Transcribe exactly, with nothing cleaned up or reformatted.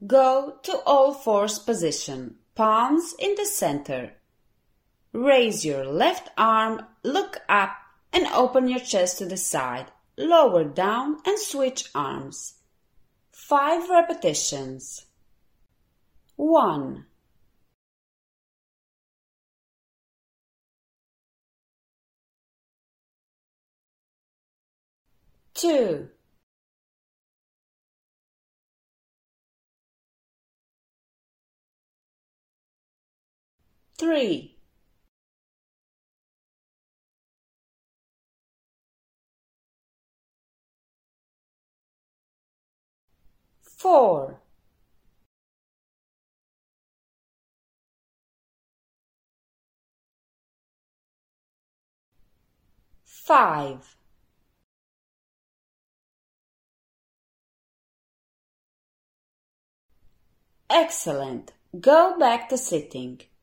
Go to all fours position, palms in the center. Raise your left arm, look up and open your chest to the side. Lower down and switch arms. Five repetitions. One. Two. Three. Four. Five. Excellent. Go back to sitting.